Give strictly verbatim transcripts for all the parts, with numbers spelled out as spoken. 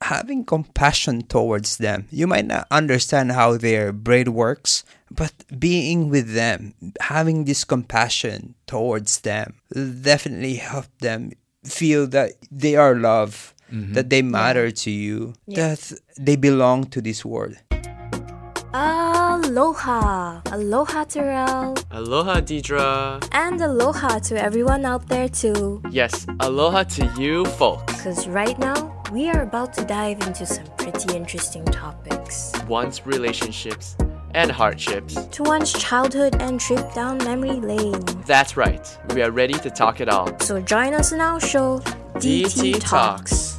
having compassion towards them. You might not understand how their brain works, but being with them, having this compassion towards them, definitely help them feel that they are loved, mm-hmm. that they matter yeah. to you, yeah. that they belong to this world. Aloha! Aloha, Terrell. Aloha, Deidre. And aloha to everyone out there too. Yes, aloha to you folks. Because right now, we are about to dive into some pretty interesting topics. One's relationships and hardships. To one's childhood and trip down memory lane. That's right. We are ready to talk it all. So join us in our show, D T, D T Talks.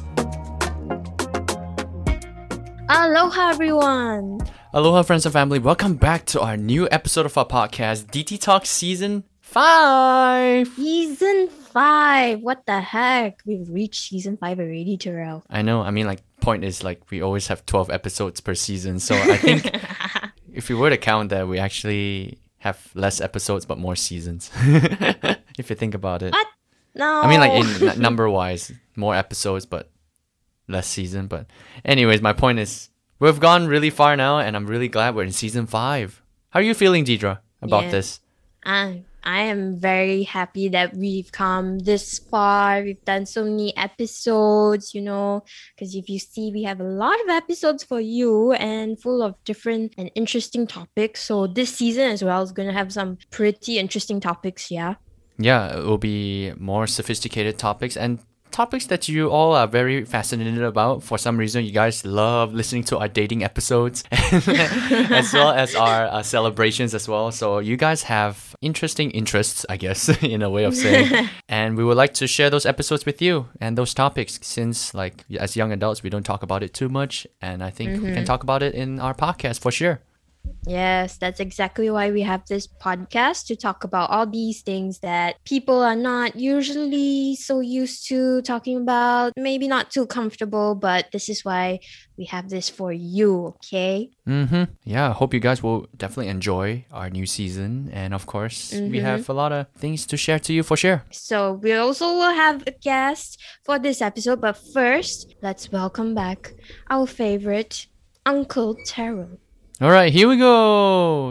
Aloha, everyone. Aloha, friends and family. Welcome back to our new episode of our podcast, D T Talks Season five. Season five. What the heck? We've reached Season five already, Terrell. I know. I mean, like, point is, like, we always have twelve episodes per season. So I think if you were to count that, we actually have less episodes but more seasons. If you think about it. What? No. I mean, like, in n- number-wise, more episodes but less season. But anyways, my point is, we've gone really far now, and I'm really glad we're in season five. How are you feeling, Deidre, about yeah. this? I, I am very happy that we've come this far. We've done so many episodes, you know, because if you see, we have a lot of episodes for you and full of different and interesting topics. So this season as well is going to have some pretty interesting topics, yeah? Yeah, it will be more sophisticated topics and topics that you all are very fascinated about. For some reason, you guys love listening to our dating episodes as well as our uh, celebrations as well. So you guys have interesting interests, I guess, in a way of saying. And we would like to share those episodes with you and those topics, since, like, as young adults, we don't talk about it too much. And I think mm-hmm. we can talk about it in our podcast for sure. Yes, that's exactly why we have this podcast, to talk about all these things that people are not usually so used to talking about, maybe not too comfortable, but this is why we have this for you, okay? Mm-hmm. Yeah, I hope you guys will definitely enjoy our new season. And of course, mm-hmm. we have a lot of things to share to you for sure. So we also will have a guest for this episode, but first, let's welcome back our favorite, Uncle Terrell. All right, here we go.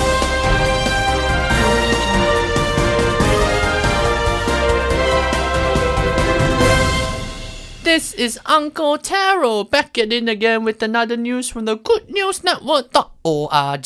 This is Uncle Taro back at it again with another news from the good news network dot org.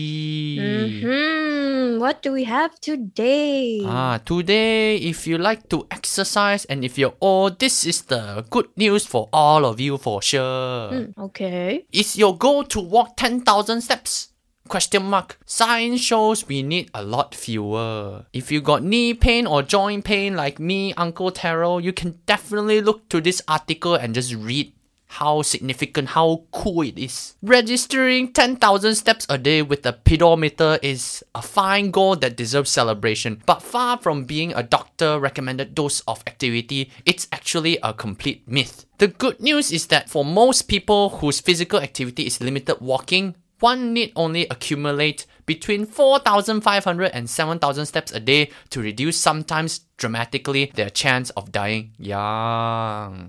Mm-hmm. What do we have today? Ah, today, if you like to exercise and if you're old, this is the good news for all of you for sure. Mm, okay. Is your goal to walk ten thousand steps? Question mark. Science shows we need a lot fewer. If you got knee pain or joint pain like me, Uncle Taro, you can definitely look to this article and just read how significant, how cool it is. Registering ten thousand steps a day with a pedometer is a fine goal that deserves celebration, but far from being a doctor-recommended dose of activity, it's actually a complete myth. The good news is that for most people whose physical activity is limited walking, one need only accumulate between four thousand five hundred and seven thousand steps a day to reduce, sometimes dramatically, their chance of dying young.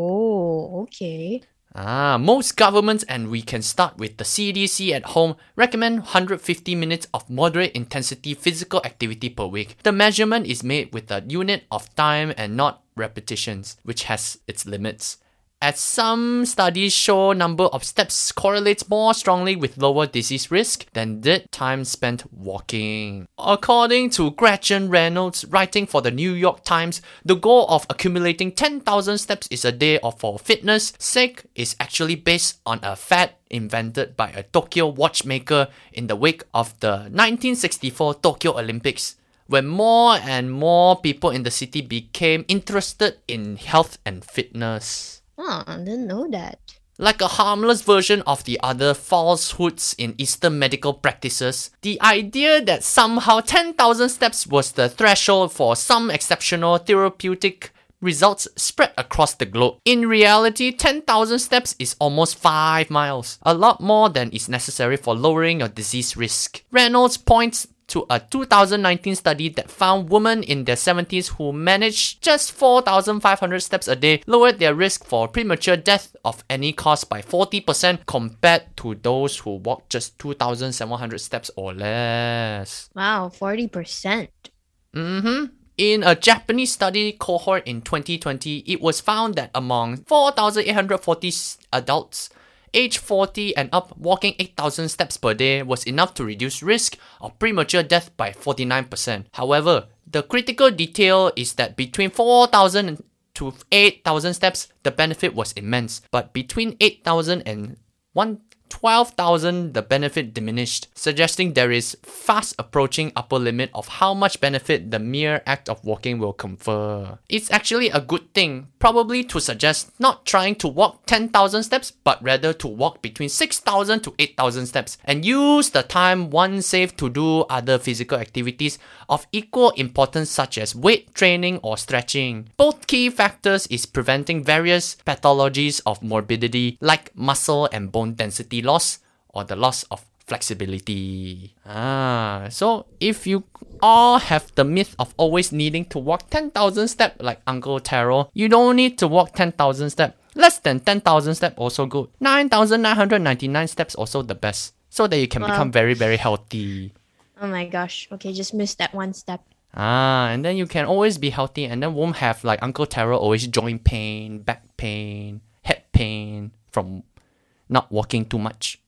Oh, okay. Ah, most governments, and we can start with the C D C at home, recommend one hundred fifty minutes of moderate intensity physical activity per week. The measurement is made with a unit of time and not repetitions, which has its limits. As some studies show, number of steps correlates more strongly with lower disease risk than did time spent walking. According to Gretchen Reynolds, writing for the New York Times, the goal of accumulating ten thousand steps is a day of for fitness sake is actually based on a fad invented by a Tokyo watchmaker in the wake of the nineteen sixty-four Tokyo Olympics, when more and more people in the city became interested in health and fitness. Oh, I didn't know that. Like a harmless version of the other falsehoods in Eastern medical practices, the idea that somehow ten thousand steps was the threshold for some exceptional therapeutic results spread across the globe. In reality, ten thousand steps is almost five miles, a lot more than is necessary for lowering your disease risk. Reynolds points to a two thousand nineteen study that found women in their seventies who managed just four thousand five hundred steps a day lowered their risk for premature death of any cause by forty percent compared to those who walked just two thousand seven hundred steps or less. Wow, forty percent. Mm-hmm. In a Japanese study cohort in twenty twenty, it was found that among four thousand eight hundred forty adults, age forty and up, walking eight thousand steps per day was enough to reduce risk of premature death by forty-nine percent. However, the critical detail is that between four thousand to eight thousand steps, the benefit was immense. But between eight thousand and twelve thousand, the benefit diminished, suggesting there is fast approaching upper limit of how much benefit the mere act of walking will confer. It's actually a good thing, probably to suggest not trying to walk ten thousand steps, but rather to walk between six thousand to eight thousand steps, and use the time one saved to do other physical activities of equal importance such as weight training or stretching. Both key factors is preventing various pathologies of morbidity like muscle and bone density loss or the loss of flexibility. Ah, so if you all have the myth of always needing to walk ten thousand steps like Uncle Taro, you don't need to walk ten thousand steps. Less than ten thousand steps also good. nine thousand nine hundred ninety-nine steps also the best, so that you can Wow. become very very healthy. Oh my gosh. Okay, just missed that one step. Ah, and then you can always be healthy and then won't have like Uncle Taro always joint pain, back pain, head pain from not walking too much.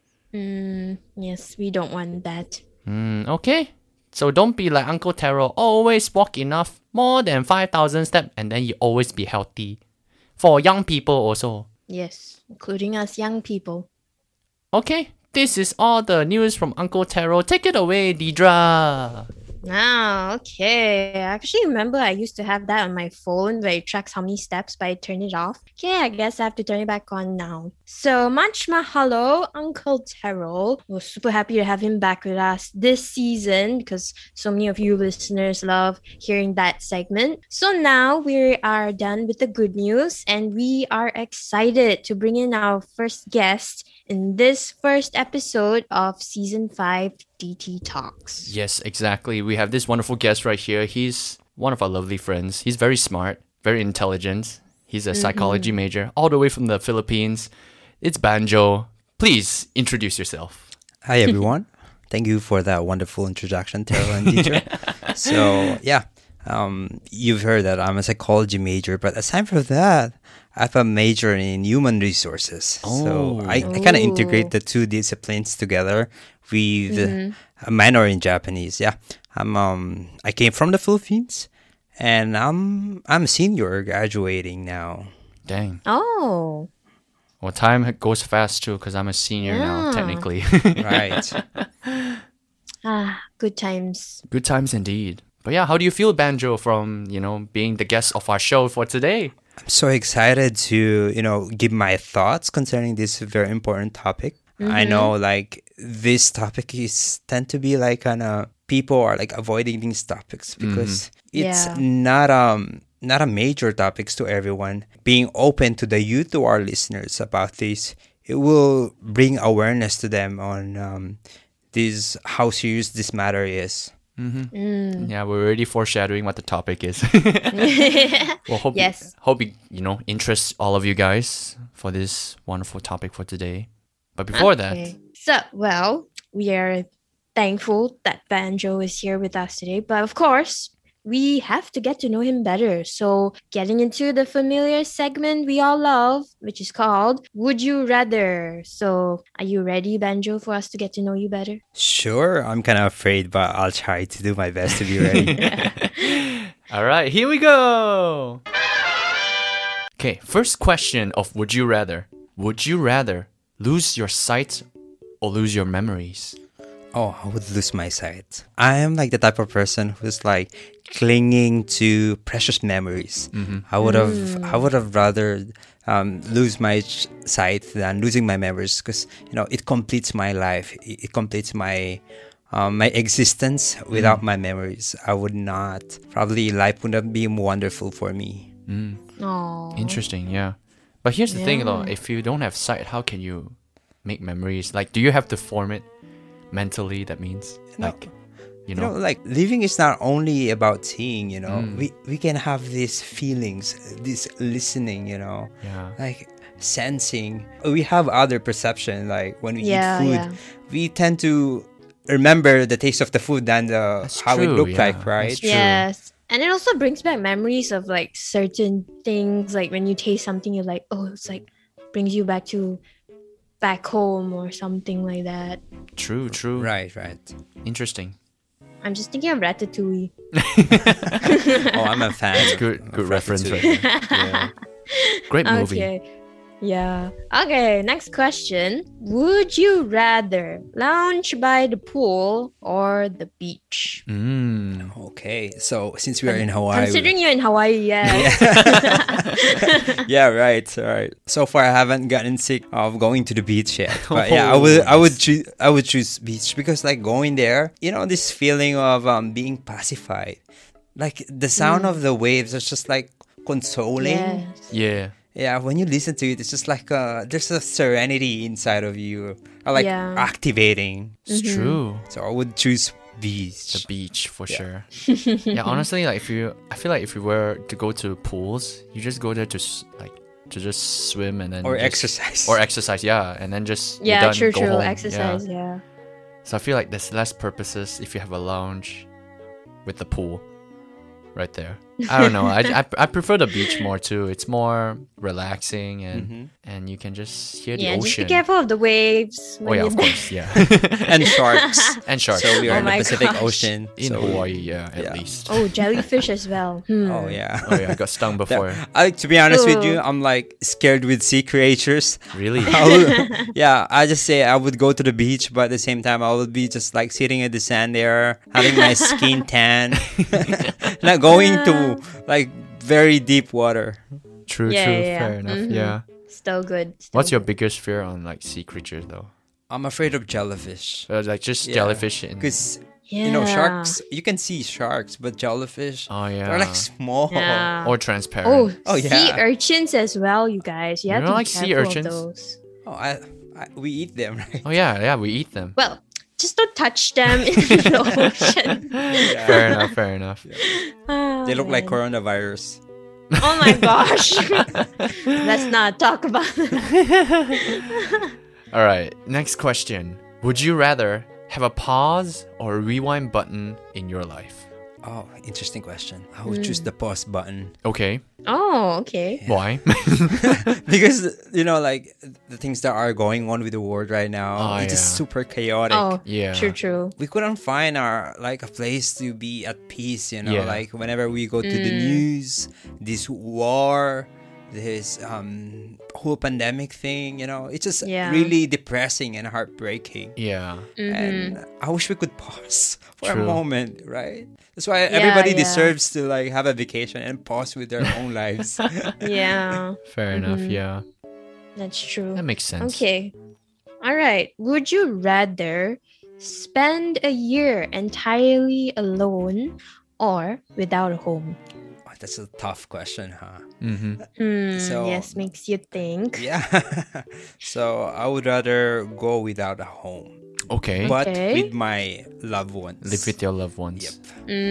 Mm, yes, we don't want that. Mm, okay. So don't be like Uncle Taro, always walk enough, more than five thousand steps, and then you always be healthy. For young people also. Yes, including us young people. Okay, this is all the news from Uncle Taro. Take it away, Deidra. Ah, okay. I actually remember I used to have that on my phone where it tracks how many steps, but I turned it off. Okay, I guess I have to turn it back on now. So much mahalo, Uncle Taro. We're super happy to have him back with us this season because so many of you listeners love hearing that segment. So now we are done with the good news and we are excited to bring in our first guest in this first episode of season five D T Talks. Yes, exactly. We have this wonderful guest right here. He's one of our lovely friends. He's very smart, very intelligent. He's a psychology major, all the way from the Philippines. It's Banjo. Please introduce yourself. Hi, everyone. Thank you for that wonderful introduction, Taro and Deidre. So, yeah, um, you've heard that I'm a psychology major, but aside from that, I have a major in human resources. So Oh. I, I kind of Ooh. integrate the two disciplines together with a minor in Japanese. Yeah, I'm um I came from the Philippines, and I'm I'm a senior graduating now. Dang. Oh, Well, time goes fast too because I'm a senior now, Yeah. technically. Right. ah, good times. Good times indeed. But yeah, how do you feel, Banjo, from, you know, being the guest of our show for today? I'm so excited to, you know, give my thoughts concerning this very important topic. I know, like, this topic is tend to be like kind of people are like avoiding these topics because it's Yeah. not um not a major topics to everyone. Being open to the youth, to our listeners about this, it will bring awareness to them on um this how serious this matter is. Mm. Yeah, we're already foreshadowing what the topic is. Well, hope Yes. hope it, you know, interests all of you guys for this wonderful topic for today. But before that, Okay. So, well, we are thankful that Banjo is here with us today. But of course, we have to get to know him better. So, getting into the familiar segment we all love, which is called Would You Rather? So, are you ready, Banjo, for us to get to know you better? Sure, I'm kind of afraid, but I'll try to do my best to be ready. all right, here we go. Okay, first question of Would You Rather. Would you rather lose your sight or lose your memories? Oh, I would lose my sight. I am like the type of person who's like clinging to precious memories. I would have, I would have rather um, lose my sh- sight than losing my memories because you know it completes my life. It, it completes my um, my existence. Without my memories, I would not. Probably life would not be wonderful for me. Oh, Interesting, yeah. But here's the thing though, if you don't have sight, how can you make memories? Like, do you have to form it mentally? That means, No. like, You You know, know? like living is not only about seeing, you know. Mm. We we can have these feelings, this listening, you know. Yeah. Like sensing. We have other perception, like when we Yeah, eat food, yeah. we tend to remember the taste of the food than the That's how it true, looked yeah. like, right? That's true. Yes. And it also brings back memories of like certain things. Like when you taste something, you're like, oh, it's like brings you back to back home or something like that. True, true. Right, right. Interesting. I'm just thinking of Ratatouille. Oh, I'm a fan. That's of- good, of good reference Ratatouille. right there. Yeah. Great movie. Okay. Yeah. Okay, next question. Would you rather lounge by the pool or the beach? Mm. Okay, so since we are in Hawaii, Considering you're in Hawaii, yeah. yeah, right, right. So far, I haven't gotten sick of going to the beach yet. But yeah, I would, I would choose, I would choose beach because like going there, you know, this feeling of um being pacified, like the sound of the waves is just like consoling. Yes. Yeah. Yeah, when you listen to it, it's just like uh, there's a serenity inside of you, or like Yeah. activating. It's true. So I would choose The beach. beach for sure. Yeah, honestly, like if you, I feel like if you were to go to pools, you just go there to s- like to just swim and then Or just- exercise. or exercise, yeah, and then just you're Yeah, done, true, go true. home. Exercise, Yeah. yeah. So I feel like there's less purposes if you have a lounge with the pool right there. I don't know. I, I, I prefer the beach more too. It's more relaxing and Mhm. and you can just hear the Yeah, just ocean. be careful of the waves. Oh when yeah, you're of there. course, yeah. And sharks. And sharks. So we are Oh in the my Pacific gosh. Ocean. in so Hawaii, yeah, at yeah. least. Oh, jellyfish as well. Hmm. Oh yeah. Oh yeah, I got stung before. I, to be honest with you, Ooh. I'm like scared with sea creatures. Really? I would, yeah, I just say I would go to the beach, but at the same time, I would be just like sitting in the sand there, having my skin tan, not going to like very deep water. True, Yeah, true. yeah, Fair yeah. enough. Mhm. Yeah. Still good. still What's your good. biggest fear on like sea creatures though? I'm afraid of jellyfish. Uh, like just Yeah. jellyfish in. Because, Yeah. you know, sharks, you can see sharks, but jellyfish, Oh yeah. they're like small. Yeah. or transparent. Oh, Oh, sea yeah. urchins as well, you guys. You You have don't to be like sea careful urchins? of those. Oh, I, I, we eat them, right? Oh yeah, yeah. We eat them. Well, just don't touch them in the ocean. Yeah. Fair enough. Fair enough. Ah, They look like man. coronavirus. Oh my gosh. Let's not talk about that. All right. Next question. Would you rather have a pause or a rewind button in your life? Oh, interesting question. I would choose the pause button. Okay. Oh, okay. Why? Because, you know, like the things that are going on with the world right now, Oh, it's just yeah. super chaotic. Oh, Yeah. true, true. We couldn't find our like a place to be at peace, you know, Yeah. like whenever we go to Mm. the news, this war, this um whole pandemic thing, you know, it's just Yeah. really depressing and heartbreaking. Yeah. And I wish we could pause for True. a moment, right? That's why Yeah, everybody yeah. deserves to like have a vacation and pause with their own lives. Yeah, Fair enough. Mhm. Yeah. that's true. That makes sense. Okay. All right. Would you rather spend a year entirely alone or without a home? Oh, that's a tough question, huh? Mm-hmm. Hmm, So- yes, makes you think. Yeah. So I would rather go without a home, Okay. but Okay. with my loved ones. Live with your loved ones. Yep.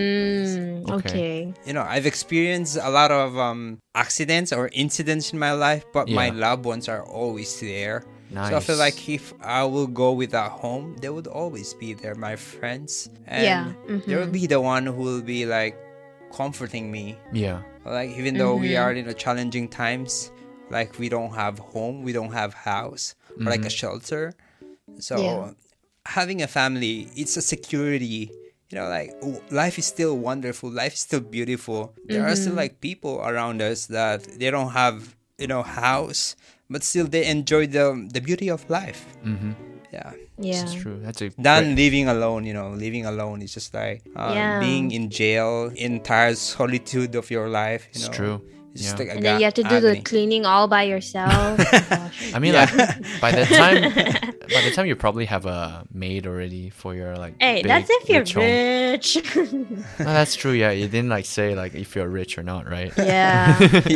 Mm, Okay. okay. You know, I've experienced a lot of um, accidents or incidents in my life, but my Yeah. loved ones are always there. Nice. So I feel like if I will go without home, they would always be there, my friends. And Yeah, they will mhm. be the one who will be like comforting me. Yeah. Like even though we Mhm. are in a challenging times, like we don't have home, we don't have house or like a shelter. So Yeah. having a family, it's a security. You know, like w- life is still wonderful, life is still beautiful. There are still like people around us that they don't have, you know, house, but still they enjoy the the beauty of life. Mm-hmm. Yeah. Yeah. That's true. That's a Than great- living alone, you know, living alone is just like um, Yeah. being in jail, entire solitude of your life. You It's know, true. It's just Yeah. like And then you have to do the cleaning all by yourself. Oh, gosh. I mean, Yeah. like by the time, by the time you probably have a maid already for your like. Hey, big, that's if you're rich home. rich. No, that's true. Yeah, you didn't like say like if you're rich or not, right? yeah.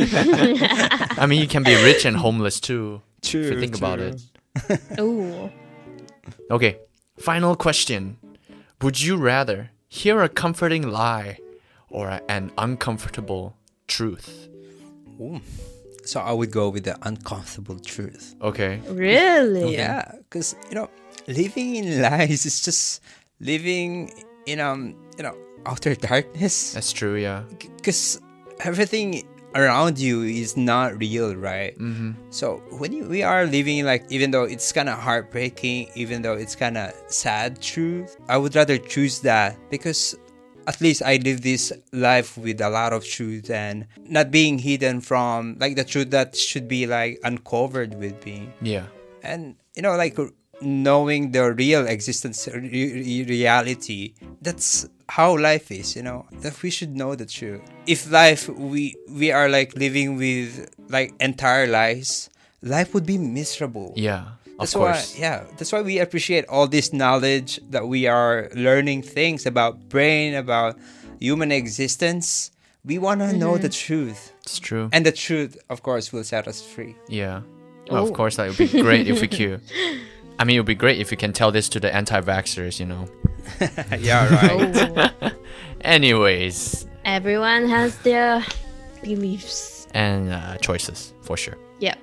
I mean, you can be rich and homeless too. True. If you think about it. Ooh. Okay, final question. Would you rather hear a comforting lie or a- an uncomfortable truth? Ooh. So I would go with the uncomfortable truth. Okay. Really? Yeah, because you know, living in lies is just living in um, you know, outer darkness. That's true, yeah. Because everything around you is not real, right? Mm-hmm. So when you, we are living like, even though it's kind of heartbreaking, even though it's kind of sad truth, I would rather choose that, because at least I live this life with a lot of truth and not being hidden from like the truth that should be like uncovered with me. Yeah. And you know, like knowing the real existence, re- re- reality, that's how life is, you know, that we should know the truth. If life, we we are like living with like entire lies, life would be miserable. Yeah. Of That's course. why, yeah, that's why we appreciate all this knowledge that we are learning, things about brain, about human existence. We want to know the truth, It's true. and the truth, of course, will set us free. Yeah. Well, Oh. of course, that would be great if we could. I mean, it would be great if you can tell this to the anti-vaxxers, you know. Yeah, right. Oh. Anyways, Everyone has their beliefs. and uh, choices, for sure. Yep.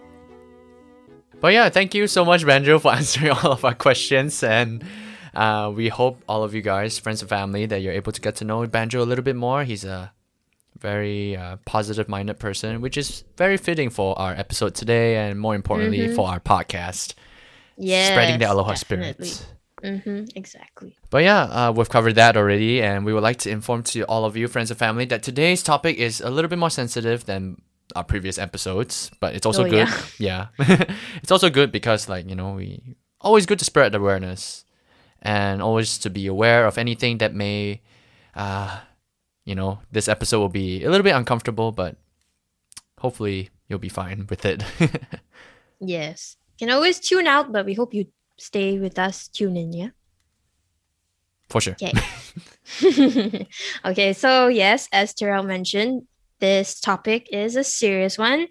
But yeah, thank you so much, Banjo, for answering all of our questions. And uh, we hope all of you guys, friends and family, that you're able to get to know Banjo a little bit more. He's a very uh, positive-minded person, which is very fitting for our episode today, and more importantly, Mhm. for our podcast. Yeah. Spreading the aloha definitely. spirit. Mm-hmm. Exactly. But yeah, uh, we've covered that already, and we would like to inform to all of you, friends and family, that today's topic is a little bit more sensitive than our previous episodes, but it's also Oh, good. Yeah, it's also good because, like, you know, we always good to spread awareness and always to be aware of anything that may, uh, you know, this episode will be a little bit uncomfortable, but hopefully you'll be fine with it. Yes. Can always tune out, but we hope you stay with us. Tune in, yeah? For sure. Okay. Okay, so yes, as Terrell mentioned, this topic is a serious one,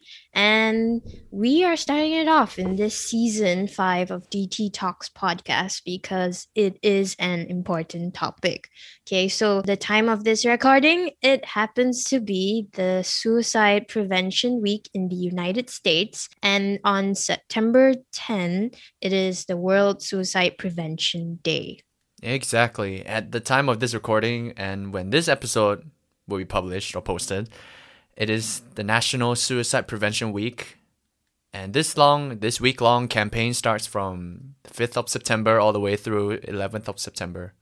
and we are starting it off in this season five of D T Talks podcast because it is an important topic. Okay, so the time of this recording, it happens to be the Suicide Prevention Week in the United States, and on September tenth, it is the World Suicide Prevention Day. Exactly. At the time of this recording, and when this episode will be published or posted, it is the National Suicide Prevention Week. And this long, this week-long campaign starts from the fifth of September all the way through eleventh of September.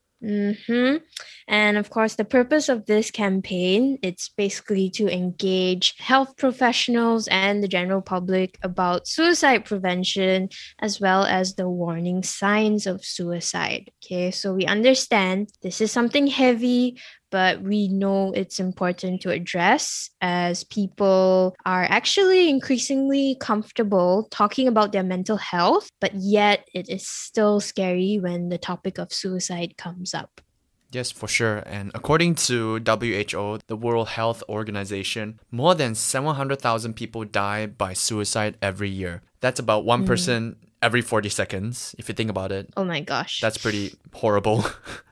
Mm-hmm. And of course, the purpose of this campaign, it's basically to engage health professionals and the general public about suicide prevention, as well as the warning signs of suicide. Okay, so we understand this is something heavy, but we know it's important to address as people are actually increasingly comfortable talking about their mental health, but yet it is still scary when the topic of suicide comes up. Yes, for sure. And according to W H O, the World Health Organization, more than seven hundred thousand people die by suicide every year. That's about one person every forty seconds, if you think about it. Oh my gosh. That's pretty horrible.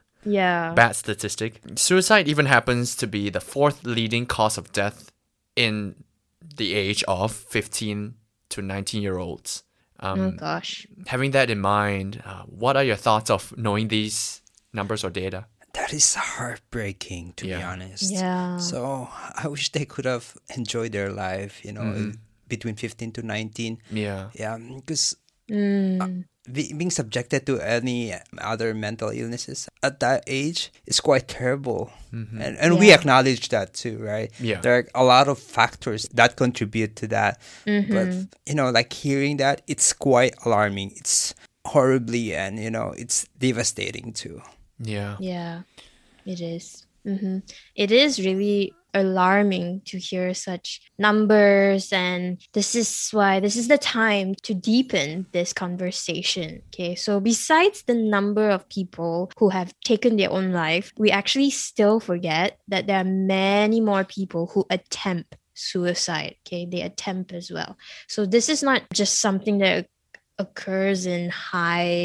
yeah. Bad statistic. Suicide even happens to be the fourth leading cause of death in the age of fifteen to nineteen year olds. Um, oh gosh. Having that in mind, uh, what are your thoughts of knowing these numbers or data? That is heartbreaking, to be Yeah. honest. Yeah. So I wish they could have enjoyed their life, you know, Mhm. between fifteen to nineteen. Yeah. Yeah, because Mm. be, being subjected to any other mental illnesses at that age is quite terrible. Mhm. And, and we Yeah. acknowledge that too, right? Yeah. There are a lot of factors that contribute to that. Mhm. But, you know, like hearing that, it's quite alarming. It's horribly, and, you know, it's devastating too. Yeah. Yeah, it is. hmm It is really alarming to hear such numbers, and this is why this is the time to deepen this conversation. Okay, so besides the number of people who have taken their own life, we actually still forget that there are many more people who attempt suicide. Okay, they attempt as well. So this is not just something that occurs in high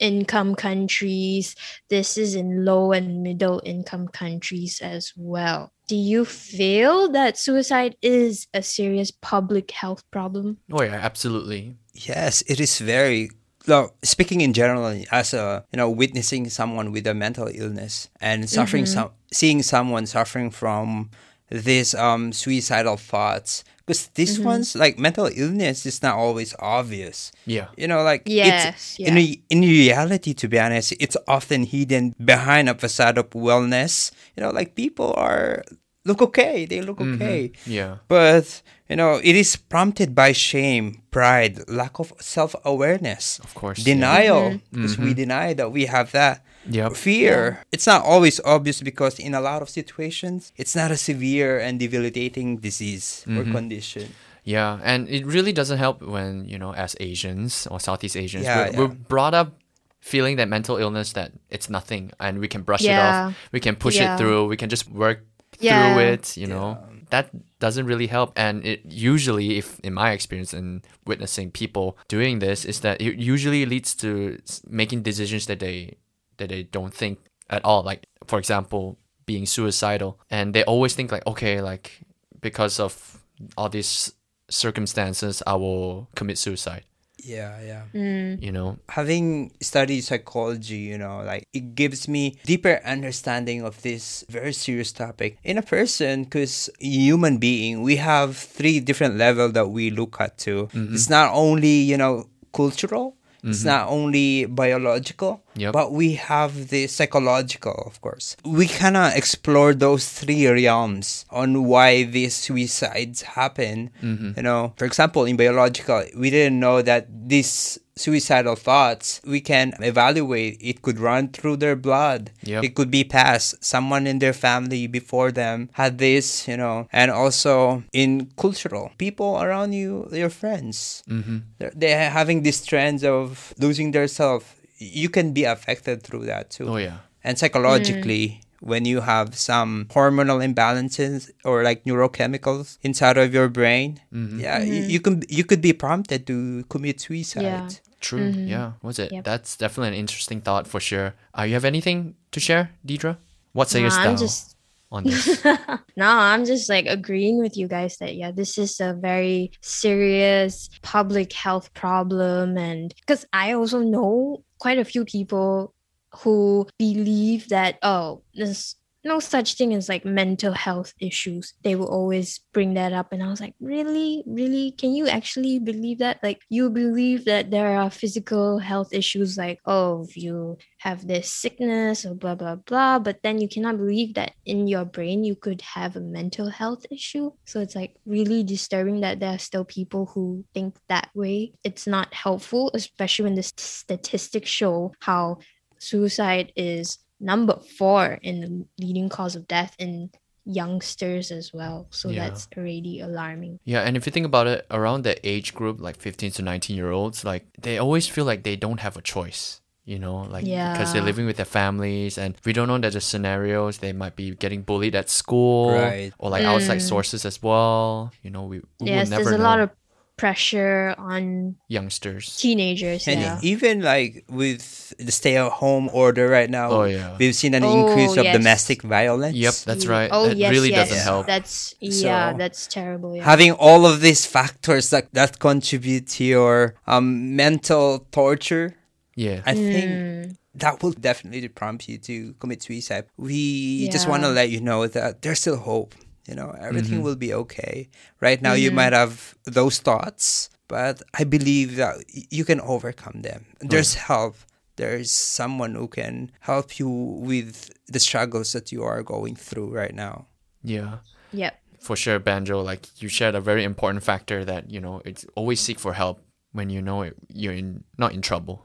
income countries. This is in low and middle income countries as well. Do you feel that suicide is a serious public health problem? Oh yeah, absolutely. Yes, it is very. No, speaking in general, as a you know, witnessing someone with a mental illness and suffering, some seeing someone suffering from these um suicidal thoughts, because these ones, like mental illness, is not always obvious. Yeah. You know, like Yes, it's in yeah. re- in reality, to be honest, it's often hidden behind a facade of wellness. You know, like people are look okay, they look okay. Yeah. But, you know, it is prompted by shame, pride, lack of self-awareness. Of course, yeah. Denial, because we deny that we have that. Yep. Fear. It's not always obvious because in a lot of situations, it's not a severe and debilitating disease or condition. Yeah, and it really doesn't help when, you know, as Asians or Southeast Asians, Yeah, we're, yeah. we're brought up feeling that mental illness, that it's nothing and we can brush Yeah. it off, we can push Yeah. it through, we can just work Yeah. through it, you know. That doesn't really help. And it usually, if in my experience in witnessing people doing this, is that it usually leads to s- making decisions that they that they don't think at all. Like, for example, being suicidal. And they always think like, okay, like because of all these circumstances, I will commit suicide, Yeah, yeah. you know? Having studied psychology, you know, like it gives me deeper understanding of this very serious topic. In a person, because human being, we have three different levels that we look at too. It's not only, you know, cultural. It's not only biological, Yep. but we have the psychological, of course. We kind of explore those three realms on why these suicides happen. You know, for example, in biological, we didn't know that these suicidal thoughts, we can evaluate. It could run through their blood. Yep. It could be passed. Someone in their family before them had this, you know, and also in cultural, people around you, your friends, they're, they're having these trends of losing their self. You can be affected through that too. Oh, yeah. And psychologically, when you have some hormonal imbalances or like neurochemicals inside of your brain, yeah, you, you can you could be prompted to commit suicide. Yeah. True. Yeah. Was it? Yep. That's definitely an interesting thought for sure. Uh, you have anything to share, Deidre? What say No, your style I'm just on this? no, I'm just like agreeing with you guys that yeah, this is a very serious public health problem, and because I also know quite a few people who believe that oh, there's no such thing as like mental health issues. They will always bring that up, and I was like, really, really, can you actually believe that? Like, you believe that there are physical health issues, like oh, if you have this sickness or blah blah blah, but then you cannot believe that in your brain you could have a mental health issue. So it's like really disturbing that there are still people who think that way. It's not helpful, especially when the statistics show how suicide is number four in the leading cause of death in youngsters as well. So Yeah. that's already alarming. Yeah, and if you think about it, around the age group, like fifteen to nineteen year olds, like they always feel like they don't have a choice, you know, like because they're Yeah. living with their families, and we don't know that the scenarios, they might be getting bullied at school, Right. or like outside sources as well. You know, we, we Yes, will never there's a know. lot of pressure on youngsters. teenagers. And Yeah. even like with the stay-at-home order right now, Oh, yeah. we've seen an Oh, increase of yes. domestic violence. Yep, that's right. Oh That yes, really yes. doesn't help. That's yeah, So- that's terrible. Yeah. Having all of these factors that, that contribute to your um, mental torture, Yeah. I think Mm. that will definitely prompt you to commit suicide. We just want to Yeah. let you know that there's still hope. You know, everything Mm-hmm. will be okay. Right now, you might have those thoughts, but I believe that y- you can overcome them. There's help. There's someone who can help you with the struggles that you are going through right now. Yeah. Yep. For sure, Banjo, like you shared a very important factor that, you know, it's always seek for help when you know it, you're in not in trouble.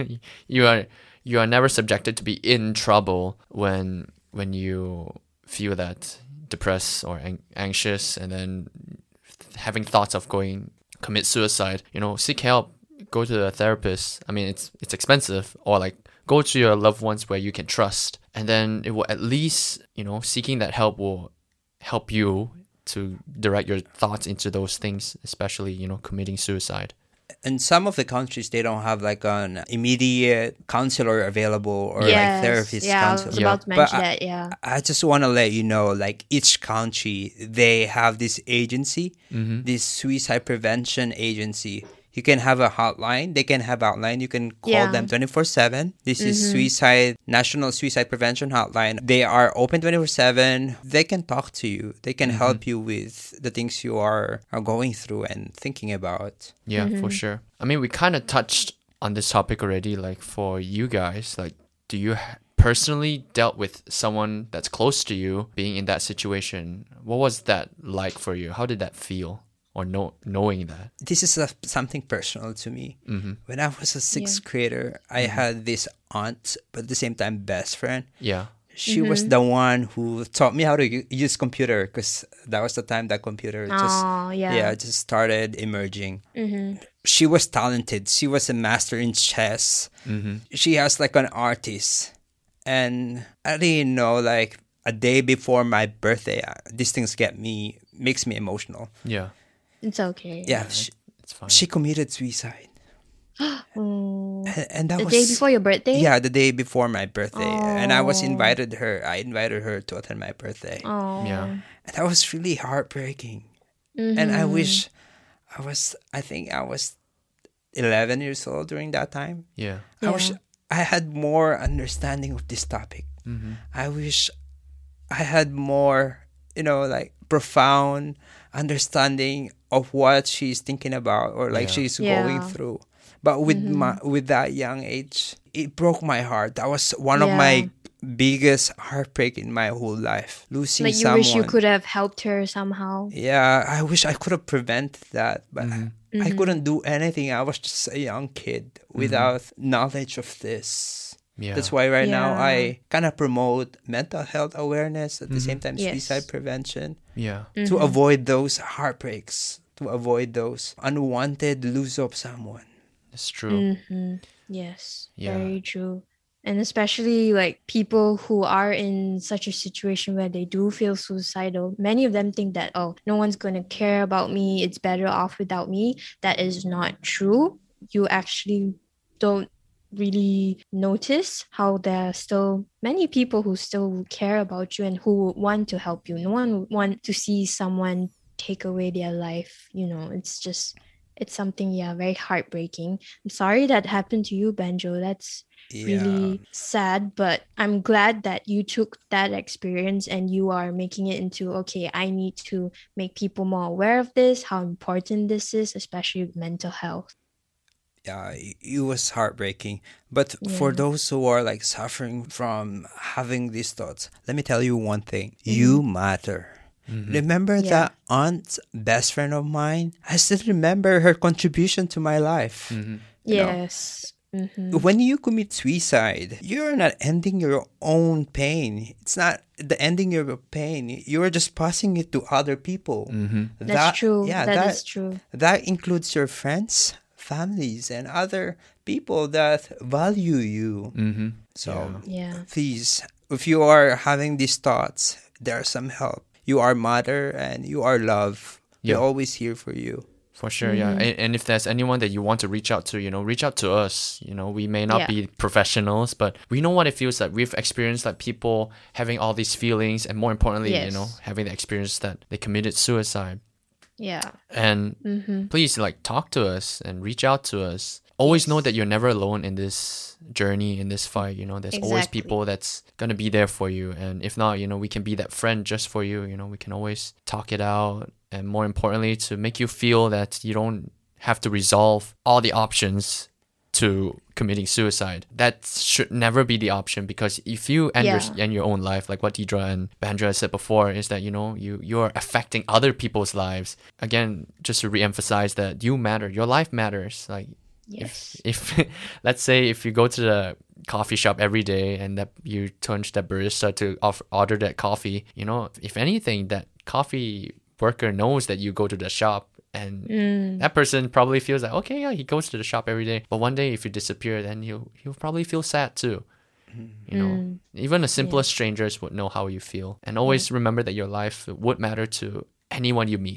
you are you are never subjected to be in trouble when when you feel that depressed or an- anxious, and then having thoughts of going commit suicide. You know, seek help, go to a therapist. I mean, it's it's expensive, or like go to your loved ones where you can trust, and then it will at least, you know, seeking that help will help you to direct your thoughts into those things, especially, you know, committing suicide. in some of the countries, they don't have like an immediate counselor available or like Yes. therapist Yeah, I was counselor. Yeah. about to But mention I- that. Yeah. I just want to let you know, like each country, they have this agency, this suicide prevention agency. You can have a hotline. They can have outline. You can call Yeah. them twenty-four seven. This is suicide, National Suicide Prevention Hotline. They are open twenty-four seven. They can talk to you. They can help you with the things you are, are going through and thinking about. Yeah, for sure. I mean, we kind of touched on this topic already. Like for you guys, like, do you ha- personally dealt with someone that's close to you being in that situation? What was that like for you? How did that feel? Or know, knowing that? This is a, something personal to me. When I was a sixth grader, I had this aunt, but at the same time, best friend. Yeah. She was the one who taught me how to u- use computer because that was the time that computer just Oh, yeah. just started emerging. She was talented. She was a master in chess. She has like an artist, and I didn't know like a day before my birthday, uh, these things get me makes me emotional. Yeah. It's okay. Yeah, she, It's fine. she committed suicide, Oh. and, and that The was day before your birthday? Yeah, the day before my birthday, and I was Oh. invited her. I invited her to attend my birthday. Oh. Yeah. And that was really heartbreaking. And I wish I was, I think I was eleven years old during that time. Yeah. I wish Yeah. I had more understanding of this topic. I wish I had more, you know, like profound understanding of what she's thinking about or like Yeah. she's going Yeah. through. But with my with that young age, it broke my heart. That was one of my biggest heartbreak in my whole life. Losing Like you someone. wish you could have helped her somehow. Yeah, I wish I could have prevented that, but I Mm-hmm. couldn't do anything. I was just a young kid without knowledge of this. Yeah. That's why right now Yeah. I kind of promote mental health awareness at the same time Yes. suicide prevention Yeah. to avoid those heartbreaks, to avoid those unwanted lose of someone. It's true. Mm-hmm. Yes, Yeah. very true. And especially like people who are in such a situation where they do feel suicidal, many of them think that, oh, no one's going to care about me. It's better off without me. That is not true. You actually don't really notice how there are still many people who still care about you and who want to help you. No one would want to see someone take away their life. You know, it's just, it's something, yeah, very heartbreaking. I'm sorry that happened to you, Banjo. That's really sad, but I'm glad that you took that experience and you are making it into, okay, I need to make people more aware of this, how important this is, especially with mental health. Yeah, it it was heartbreaking. But for Yeah. those who are like suffering from having these thoughts, let me tell you one thing. You matter. Remember Yeah. that aunt's best friend of mine? I still remember her contribution to my life. You know, Yes. Mhm. when you commit suicide, you're not ending your own pain. It's not the ending of your pain. You're just passing it to other people. That's true. Yeah, that that is true. That includes your friends, families, and other people that value you. Mm-hmm. So Yeah. please, if you are having these thoughts, there's some help. You are mother and you are love. Yeah. We're always here for you. For sure, yeah. And, and if there's anyone that you want to reach out to, you know, reach out to us. You know, we may not Yeah. be professionals, but we know what it feels like. We've experienced like people having all these feelings, and more importantly, you Yes. know, having the experience that they committed suicide. Yeah. And Mm-hmm. please, like, talk to us and reach out to us. Always know that you're never alone in this journey, in this fight. You know, there's always Exactly. people that's gonna be there for you, and if not, you know, we can be that friend just for you. You know, we can always talk it out, and more importantly, to make you feel that you don't have to resolve all the options to committing suicide. That should never be the option, because if you end, Yeah. your, end your own life, like what Deidre and Bandra said before, is that, you know, you you're affecting other people's lives. Again, just to reemphasize that you matter, your life matters. Like, Yes. if let's say if you go to the coffee shop every day and that you turn to that barista to off, order that coffee, you know, if anything, that coffee worker knows that you go to the shop, and Mm. that person probably feels like, okay, yeah, he goes to the shop every day, but one day if you disappear, then he'll he'll probably feel sad too. You know, Mm. even the simplest strangers would know how you feel. And always remember that your life would matter to anyone you meet.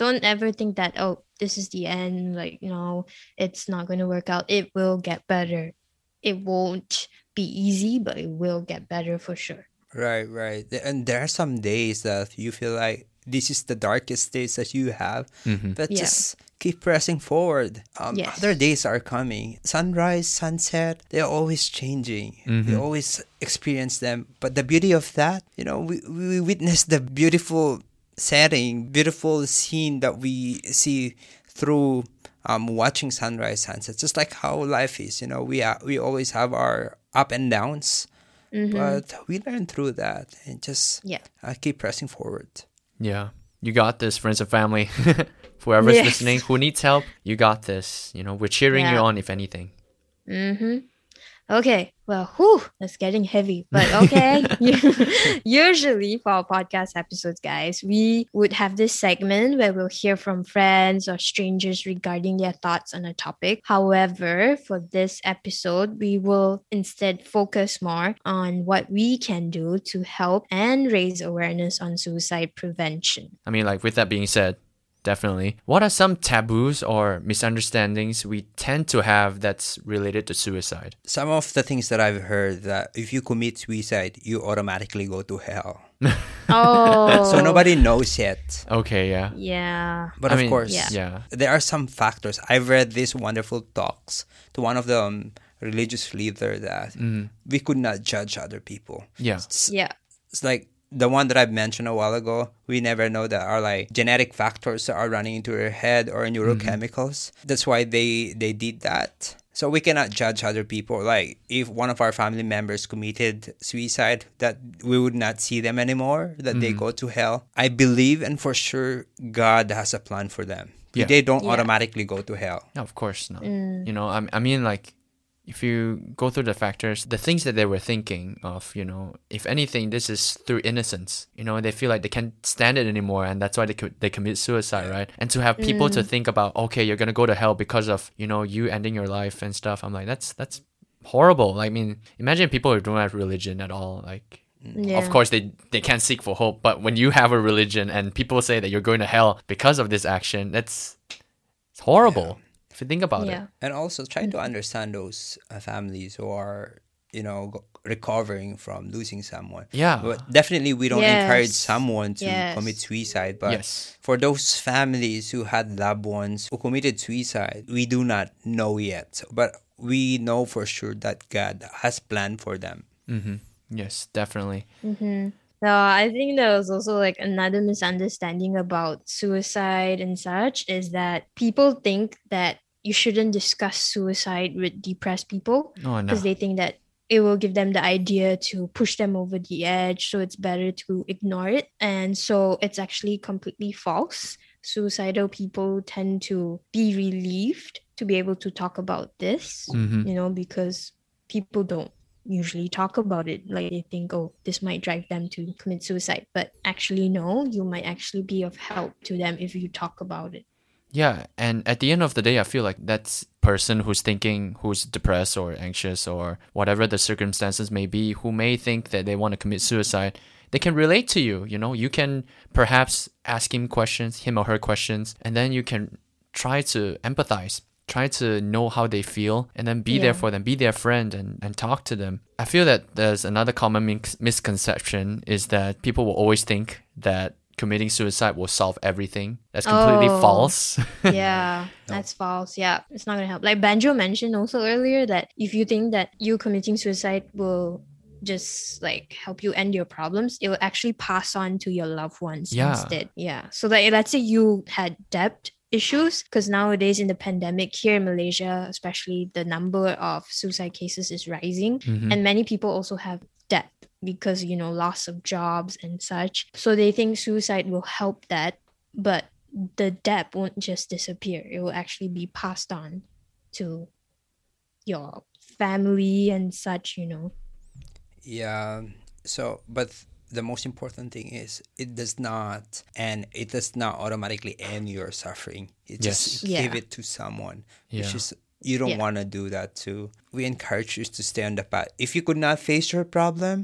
Don't ever think that, oh, this is the end. Like, you know, it's not going to work out. It will get better. It won't be easy, but it will get better for sure. Right, right. And there are some days that you feel like this is the darkest days that you have, Mm-hmm. but Yeah. just keep pressing forward. Um, Yes. Other days are coming. Sunrise, sunset, they're always changing. We Mhm. always experience them. But the beauty of that, you know, we, we witness the beautiful setting, beautiful scene that we see through um, watching sunrise, sunset. Just like how life is, you know, we are, we always have our up and downs. Mhm. But we learn through that and just Yeah. uh, keep pressing forward. Yeah. You got this, friends and family. Whoever's Yes. listening, who needs help, you got this. You know, we're cheering you Yeah. on if anything. Mm-hmm. Okay, well, whew, that's getting heavy, but okay. Usually for our podcast episodes, guys, we would have this segment where we'll hear from friends or strangers regarding their thoughts on a topic. However, for this episode, we will instead focus more on what we can do to help and raise awareness on suicide prevention. I mean, like, with that being said, definitely. What are some taboos or misunderstandings we tend to have that's related to suicide? Some of the things that I've heard that if you commit suicide, you automatically go to hell. Oh, So nobody knows yet. Okay, yeah. Yeah. But I of mean, course, yeah. Yeah. there are some factors. I've read these wonderful talks to one of the um, religious leader that Mm. we could not judge other people. Yeah. It's, Yeah. it's like the one that I've mentioned a while ago. We never know that are like genetic factors that are running into your head or neurochemicals. That's why they they did that. So we cannot judge other people. Like if one of our family members committed suicide, that we would not see them anymore, that they go to hell. I believe and for sure God has a plan for them. Yeah. They don't Yeah. automatically go to hell. No, of course not. Mm. You know, I, I mean, like, if you go through the factors, the things that they were thinking of, you know, if anything, this is through innocence. You know, they feel like they can't stand it anymore, and that's why they co- they commit suicide, right? And to have people to think about, okay, you're gonna go to hell because of, you know, you ending your life and stuff. I'm like, that's that's horrible. Like, I mean, imagine people who don't have religion at all. Like, Yeah. of course, they they can't seek for hope, but when you have a religion and people say that you're going to hell because of this action, that's it's horrible. If you think about Yeah. it. And also try to understand those uh, families who are, you know, go- recovering from losing someone. Yeah. But definitely we don't Yes. encourage someone to Yes. commit suicide. But Yes. for those families who had loved ones who committed suicide, we do not know yet. But we know for sure that God has planned for them. Mm-hmm. Yes, definitely. Mm-hmm. So I think there was also like another misunderstanding about suicide and such is that people think that you shouldn't discuss suicide with depressed people Oh no. because they think that it will give them the idea to push them over the edge. So it's better to ignore it. And so it's actually completely false. Suicidal people tend to be relieved to be able to talk about this, Mhm. you know, because people don't usually talk about it. Like they think, oh, this might drive them to commit suicide. But actually, no, you might actually be of help to them if you talk about it. Yeah, and at the end of the day, I feel like that's person who's thinking, who's depressed or anxious or whatever the circumstances may be, who may think that they want to commit suicide, they can relate to you. You know, you can perhaps ask him questions, him or her questions, and then you can try to empathize, try to know how they feel, and then be there Yeah. for them, be their friend, and, and talk to them. I feel that there's another common mis- misconception is that people will always think that committing suicide will solve everything. That's completely Oh. false. Yeah, that's false. Yeah, it's not gonna help. Like Banjo mentioned also earlier that if you think that you committing suicide will just like help you end your problems, it will actually pass on to your loved ones Yeah. instead. Yeah. So like let's say you had debt issues, because nowadays in the pandemic here in Malaysia, especially the number of suicide cases is rising, Mhm. and many people also have debt because you know loss of jobs and such. So they think suicide will help that, but the debt won't just disappear. It will actually be passed on to your family and such, you know. Yeah. So, but the most important thing is it does not, and it does not automatically end your suffering. It just Yes. give Yeah. it to someone. Yeah. It's just, you don't Yeah. want to do that too. We encourage you to stay on the path. If you could not face your problem,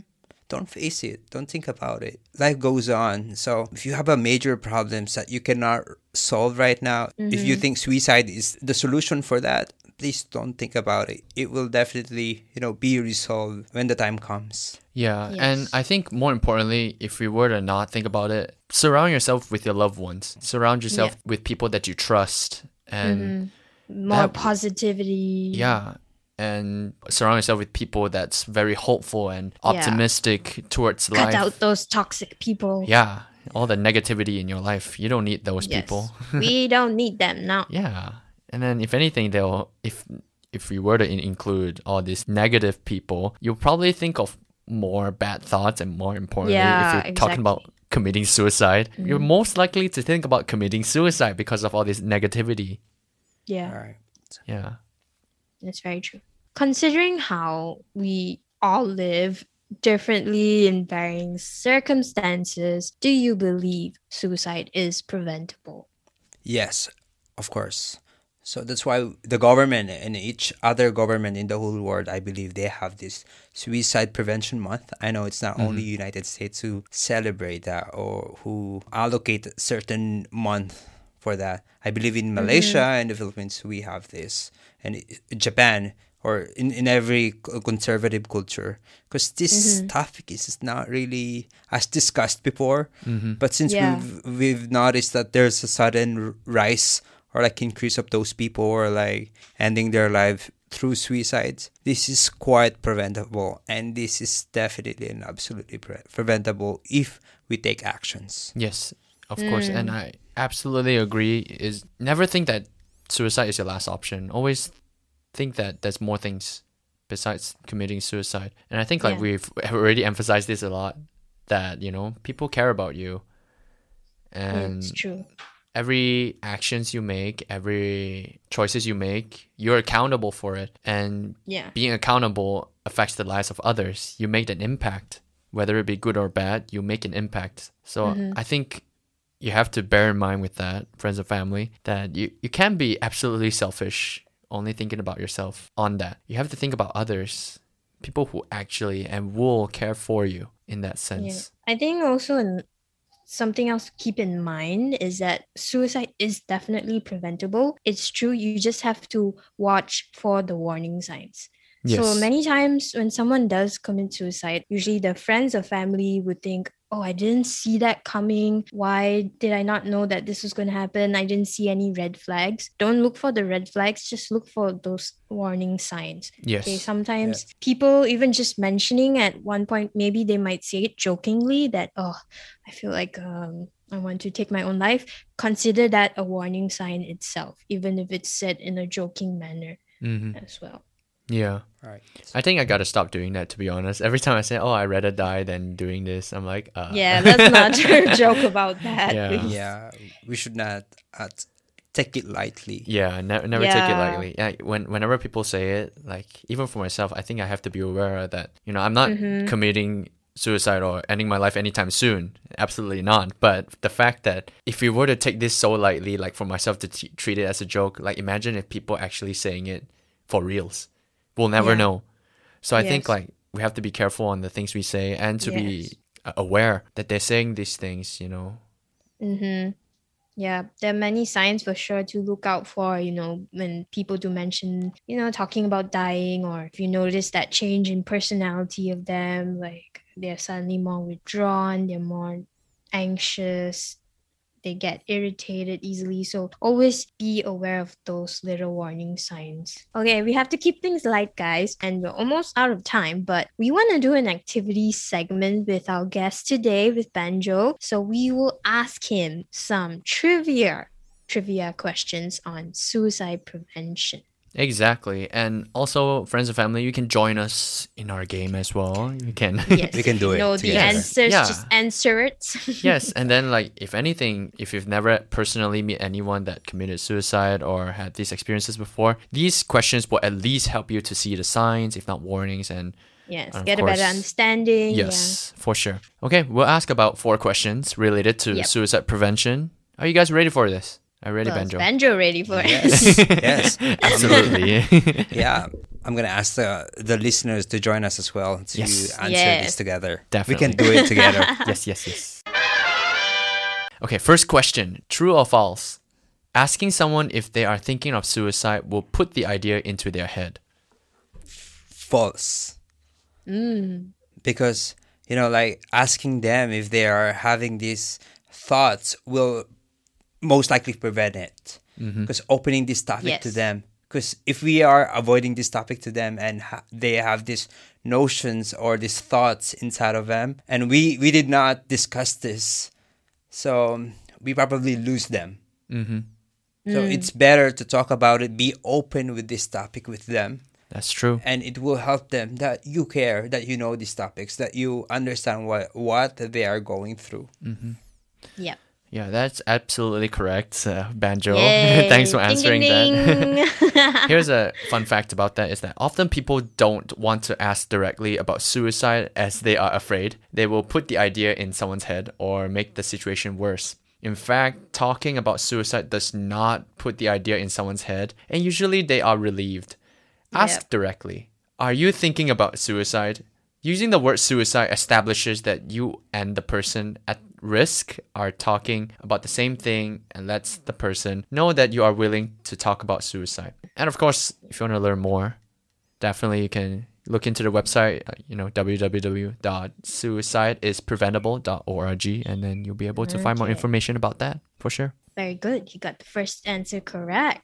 don't face it. Don't think about it. Life goes on. So if you have a major problems that you cannot solve right now, mm-hmm. if you think suicide is the solution for that, please don't think about it. It will definitely, you know, be resolved when the time comes. Yeah, Yes. and I think more importantly, if we were to not think about it, surround yourself with your loved ones. Surround yourself Yeah. with people that you trust, and Mm-hmm. More that- positivity. yeah, and surround yourself with people that's very hopeful and Yeah. optimistic towards Cut life. out those toxic people. Yeah, all the negativity in your life. You don't need those Yes. people. We don't need them now. Yeah. And then if anything, they'll if if we were to in- include all these negative people, you'll probably think of more bad thoughts, and more importantly, Yeah, if you're talking exactly. about committing suicide, you're most likely to think about committing suicide because of all this negativity. Yeah. All right. Yeah. That's very true. Considering how we all live differently in varying circumstances, do you believe suicide is preventable? Yes, of course. So that's why the government and each other government in the whole world, I believe they have this suicide prevention month. I know it's not only United States who celebrate that or who allocate a certain month for that. I believe in Malaysia and the Philippines we have this, and i- Japan, or in, in every c- conservative culture, because this topic is not really as discussed before. But since Yeah. we've we've noticed that there's a sudden r- rise or like increase of those people or like ending their life through suicides, this is quite preventable, and this is definitely and absolutely pre- preventable if we take actions. Yes, of course. And I absolutely agree. Is never think that suicide is your last option. Always think that there's more things besides committing suicide. And I think like Yeah. we've already emphasized this a lot, that, you know, people care about you. And It's true. every actions you make, every choices you make, you're accountable for it. And Yeah. being accountable affects the lives of others. You make an impact, whether it be good or bad, you make an impact. So I think you have to bear in mind with that, friends and family, that you, you can't be absolutely selfish, only thinking about yourself on that. You have to think about others, people who actually and will care for you in that Yeah. sense. I think also in something else to keep in mind is that suicide is definitely preventable. It's true, you just have to watch for the warning signs. Yes. So many times when someone does commit suicide, usually the friends or family would think, oh, I didn't see that coming. Why did I not know that this was going to happen? I didn't see any red flags. Don't look for the red flags, just look for those warning signs. Yes. Okay, sometimes people even just mentioning at one point, maybe they might say it jokingly that, oh, I feel like um, I want to take my own life. Consider that a warning sign itself, even if it's said in a joking manner Mm-hmm. as well. Yeah. Right. I think I gotta stop doing that, to be honest. Every time I say, oh, I'd rather die than doing this, I'm like, uh. Yeah, let's not joke about that. Yeah. please. Yeah, we should not uh, t- take it lightly. Yeah, ne- never take it Yeah. lightly. Yeah, when whenever people say it, like even for myself, I think I have to be aware that, you know, I'm not committing suicide or ending my life anytime soon. Absolutely not. But the fact that if we were to take this so lightly, like for myself to t- treat it as a joke, like imagine if people actually saying it for reals. We'll never Yeah. know. So I think Yes. like we have to be careful on the things we say and to Yes. be uh, aware that they're saying these things, you know. Mm-hmm. Yeah, there are many signs for sure to look out for, you know, when people do mention, you know, talking about dying, or if you notice that change in personality of them, like they're suddenly more withdrawn, they're more anxious, they get irritated easily. So always be aware of those little warning signs. Okay, we have to keep things light, guys, and we're almost out of time, but we want to do an activity segment with our guest today, with Banjo. So we will ask him some trivia, trivia questions on suicide prevention. Exactly. And also, friends and family, you can join us in our game as well. You can. Yes, We can do it know the together. answers, Yeah. just answer it. Yes. And then, like, if anything, if you've never personally met anyone that committed suicide or had these experiences before, these questions will at least help you to see the signs, if not warnings. And Yes, of get a better course. understanding. yes, for sure. Okay, we'll ask about four questions related to Yep. suicide prevention. Are you guys ready for this? Are you ready, Yeah. Well, is Banjo? Banjo ready for it? Yes, yes, Absolutely. yeah. I'm gonna ask the the listeners to join us as well to Yes. answer Yes. this together. Definitely. We can do it together. Yes, yes, yes. Okay, first question. True or false? Asking someone if they are thinking of suicide will put the idea into their head. False. Mm. Because, you know, like asking them if they are having these thoughts will most likely prevent it. Because opening this topic to Yes. them, because if we are avoiding this topic to them and ha- they have these notions or these thoughts inside of them, and we, we did not discuss this, so we probably lose them. Mm-hmm. So it's better to talk about it, be open with this topic with them, That's true. and it will help them that you care, that you know these topics, that you understand what what they are going through. Yep. Yeah, that's absolutely correct, uh, Banjo. Yay. Thanks for Ding, answering ding, that. ding. Here's a fun fact about that is that often people don't want to ask directly about suicide as they are afraid. They will put the idea in someone's head or make the situation worse. In fact, talking about suicide does not put the idea in someone's head, and usually they are relieved. Ask Yep. directly, are you thinking about suicide? Using the word suicide establishes that you and the person at risk are talking about the same thing and lets the person know that you are willing to talk about suicide. And of course, if you want to learn more, definitely you can look into the website, uh, you know, w w w dot suicide is preventable dot org, and then you'll be able to find more Okay. information about that for sure. Very good. You got the first answer correct.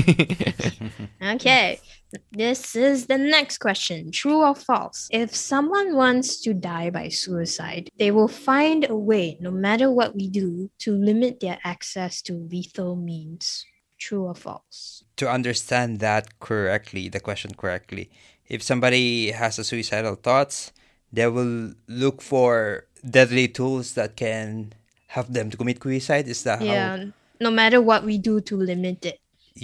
Okay. This is the next question. True or false? If someone wants to die by suicide, they will find a way, no matter what we do, to limit their access to lethal means. True or false? To understand that correctly, the question correctly, if somebody has a suicidal thoughts, they will look for deadly tools that can help them to commit suicide. Is that how? Yeah. No matter what we do to limit it.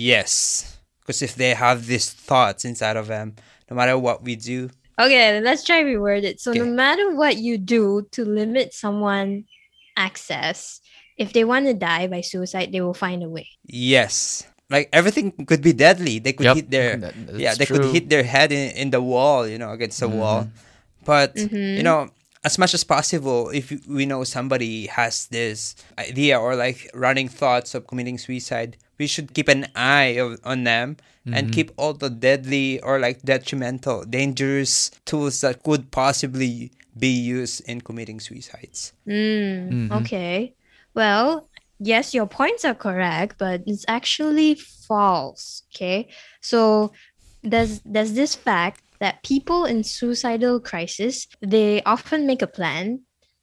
Yes. Because if they have these thoughts inside of them, no matter what we do, Okay, let's try reword it. So no Okay. matter what you do to limit someone access, if they want to die by suicide, they will find a way. yes. Like everything could be deadly. They could Yep. hit their That- yeah, that's they could true. hit their head in, in the wall, you know, against the wall. But you know, as much as possible, if we know somebody has this idea or like running thoughts of committing suicide, we should keep an eye of, on them and keep all the deadly or like detrimental, dangerous tools that could possibly be used in committing suicides. Mm, Okay. Well, yes, your points are correct, but it's actually false. Okay. So there's there's this fact that people in suicidal crisis, they often make a plan,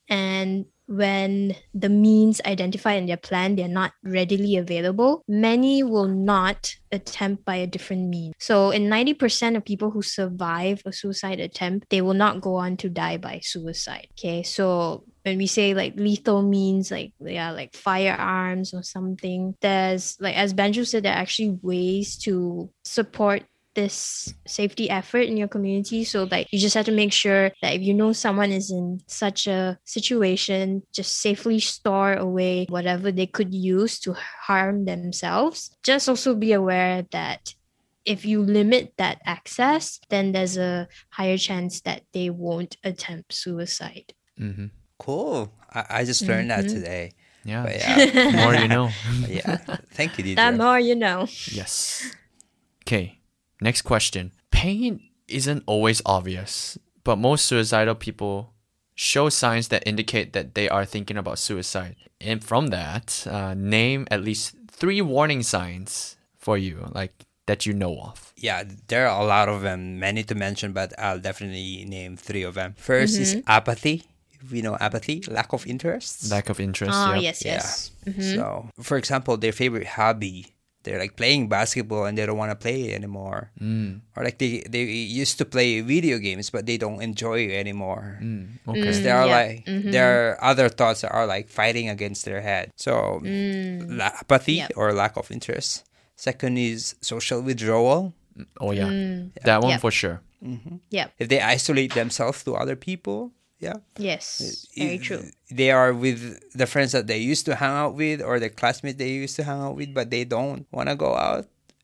and when the means identified in their plan they're not readily available, many will not attempt by a different means. So in ninety percent of people who survive a suicide attempt, they will not go on to die by suicide. Okay, so when we say like lethal means, like yeah, like firearms or something, there's like, as Banjo said, there are actually ways to support this safety effort in your community. So like you just have to make sure that if you know someone is in such a situation, just safely store away whatever they could use to harm themselves. Just also be aware that if you limit that access, then there's a higher chance that they won't attempt suicide. Mm-hmm. Cool. I, I just learned that today. Yeah. But yeah. More you know. yeah. Thank you, The Deidre. more you know. Yes. Okay. Next question. Pain isn't always obvious, but most suicidal people show signs that indicate that they are thinking about suicide. And from that, uh, name at least three warning signs for you, like that you know of. Yeah, there are a lot of them, many to mention, but I'll definitely name three of them. First is apathy. We know apathy, lack of interest. Lack of interest. Oh, yep. yes, yes. So, for example, their favorite hobby, they're like playing basketball and they don't want to play it anymore. Mm. Or like they, they used to play video games, but they don't enjoy it anymore. Mm. Because Okay. there are yeah. like there are other thoughts that are like fighting against their head. So la- apathy Yep. or lack of interest. Second is social withdrawal. Oh yeah, that one Yep. for sure. Yep. If they isolate themselves to other people, yeah. Yes. Very If true. They are with the friends that they used to hang out with or the classmates they used to hang out with, but they don't want to go out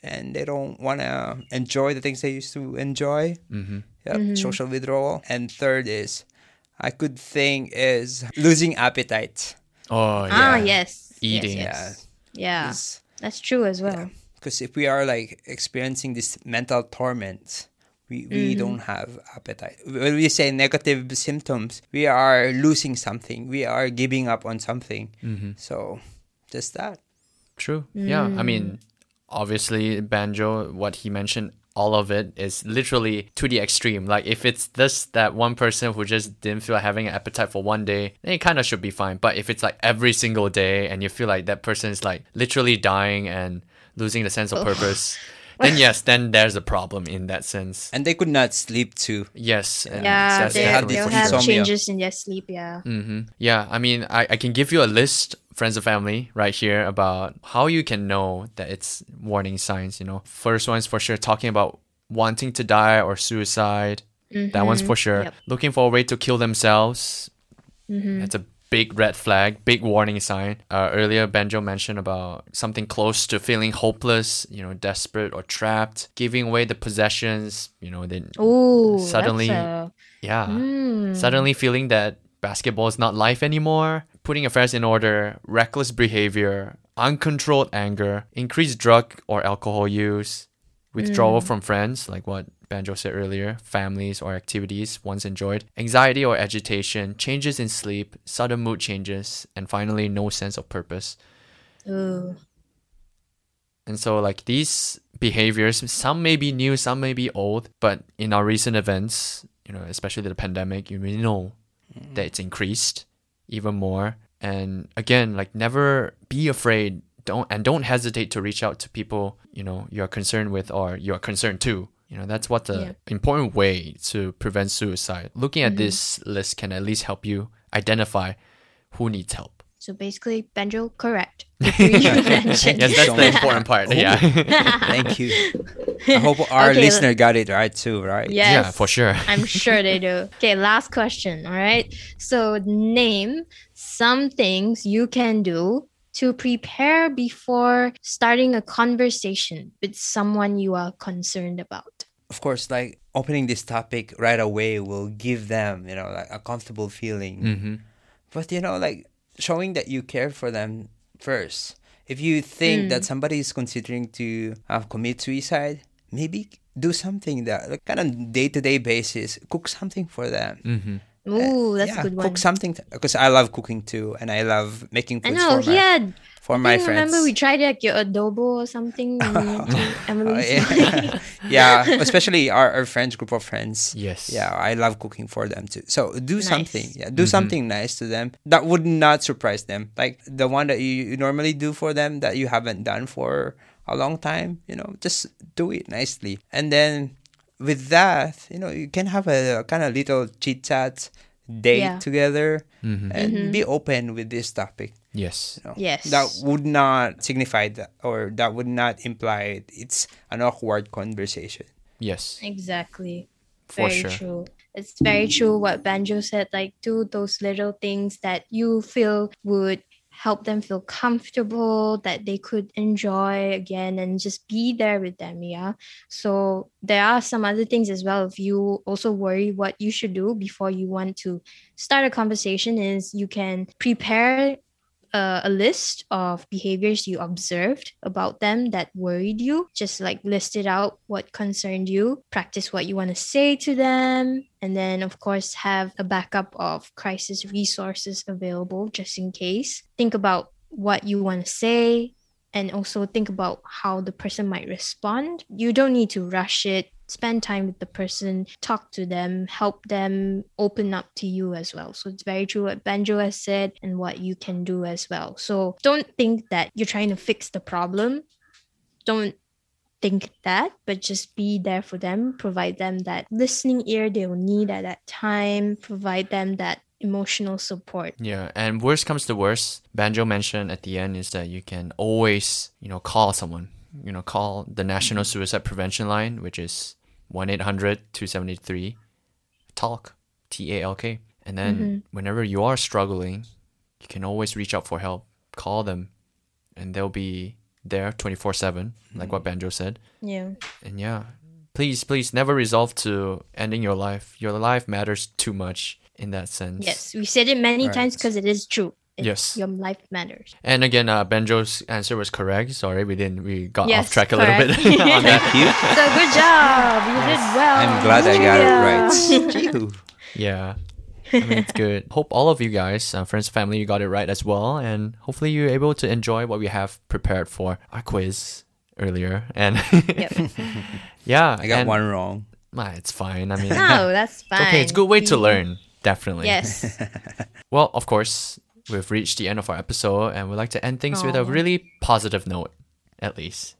and they don't want to enjoy the things they used to enjoy. Mm-hmm. Yep, Mm-hmm. social withdrawal. And third is, I could think is losing appetite. Oh, yeah. Ah, yes. Eating. Yes, yes. Yeah, Is- that's true as well. Because if we are like experiencing this mental torment, we, we Mm-hmm. don't have appetite. When we say negative symptoms, we are losing something. We are giving up on something. Mm-hmm. So, just that. True. Yeah. I Mm. mean, obviously, Banjo, what he mentioned, all of it is literally to the extreme. Like, if it's this, that one person who just didn't feel like having an appetite for one day, then it kind of should be fine. But if it's like every single day and you feel like that person is like literally dying and losing the sense of purpose, then yes, then there's a problem in that sense. And they could not sleep too. Yes. and Yeah, that's they, had definitely this they'll for have sure. insomnia. changes in their sleep. Yeah. Mm-hmm. Yeah, I mean, I, I can give you a list, friends and family, right here about how you can know that it's warning signs, you know. First one's for sure talking about wanting to die or suicide. That one's for sure. Yep. Looking for a way to kill themselves. That's a big red flag, big warning sign. Uh, earlier, Banjo mentioned about something close to feeling hopeless, you know, desperate or trapped, giving away the possessions, you know, then Oh, Suddenly- That's a, yeah. mm, Suddenly feeling that basketball is not life anymore, putting affairs in order, reckless behavior, uncontrolled anger, increased drug or alcohol use, withdrawal from friends, like what Banjo said earlier, families or activities once enjoyed, anxiety or agitation, changes in sleep, sudden mood changes, and finally, no sense of purpose. ooh. And so, like, these behaviors, some may be new, some may be old, but in our recent events, you know, especially the pandemic, you really know that it's increased even more. And again, like, never be afraid. Don't and don't hesitate to reach out to people, you know, you're concerned with or you're concerned to. You know, that's what the Yeah. important way to prevent suicide. Looking at this list can at least help you identify who needs help. So basically, Banjo, correct. The three you mentioned. Yes, that's the important part. Yeah. Thank you. I hope our Okay, listener got it right too, right? Yes. Yeah, for sure. I'm sure they do. Okay, last question. All right. So name some things you can do to prepare before starting a conversation with someone you are concerned about. Of course, like opening this topic right away will give them, you know, like a comfortable feeling. Mm-hmm. But, you know, like showing that you care for them first. If you think that somebody is considering to uh, commit suicide, maybe do something that, like, kind of day-to-day basis, cook something for them. Mm-hmm. Ooh, that's yeah, a good one. cook something because I love cooking too, and I love making I foods know, for he my had. for I my think, friends. remember we tried like your adobo or something when we went to Oh, Emily's. yeah. Yeah, especially our, our friends, group of friends. Yes. Yeah, I love cooking for them too. So do Nice. something. Yeah, do something nice to them that would not surprise them. Like the one that you you normally do for them that you haven't done for a long time. You know, just do it nicely. And then with that, you know, you can have a, kind of little chit chat date Yeah. together Mm-hmm. and be open with this topic. Yes. You know. Yes. That would not signify that, or that would not imply it's an awkward conversation. Yes. Exactly. For Very sure. true. It's very true what Banjo said. Like, do those little things that you feel would help them feel comfortable, that they could enjoy again, and just be there with them. Yeah. So there are some other things as well. If you also worry what you should do before you want to start a conversation, is you can prepare uh, a list of behaviors you observed about them that worried you. Just like list it out what concerned you, practice what you want to say to them, and then of course have a backup of crisis resources available just in case. Think about what you want to say and also think about how the person might respond. You don't need to rush it. Spend time with the person, talk to them, help them open up to you as well. So it's very true what Banjo has said and what you can do as well. So don't think that you're trying to fix the problem. Don't think that, but just be there for them. Provide them that listening ear they will need at that time. Provide them that emotional support. Yeah, and worst comes to worst, Banjo mentioned at the end is that you can always, you know, call someone. You know, call the National Suicide Prevention Line, which is one eight hundred two seven three talk, T A L K. And then whenever you are struggling, you can always reach out for help. Call them, and they'll be there twenty-four seven, like what Banjo said. Yeah. And yeah, please, please never resolve to ending your life. Your life matters too much in that sense. Yes, we said it many Right. times because it is true. It, Yes. Your life matters. And again, uh, Banjo's answer was correct. Sorry, we didn't. We got Yes, off track a correct. little bit on that. Thank you. So good job. You did well. I'm glad I got it right. Trivia. Phew. Yeah. I mean, it's good. Hope all of you guys, uh, friends, family, you got it right as well. And hopefully you're able to enjoy what we have prepared for our quiz earlier. And Yep. yeah. I got and- one wrong. Ah, it's fine. I mean, No, that's fine. okay, it's a good way to We- learn. Definitely. Yes. Well, of course, we've reached the end of our episode and we'd like to end things with a Aw. really positive note, at least.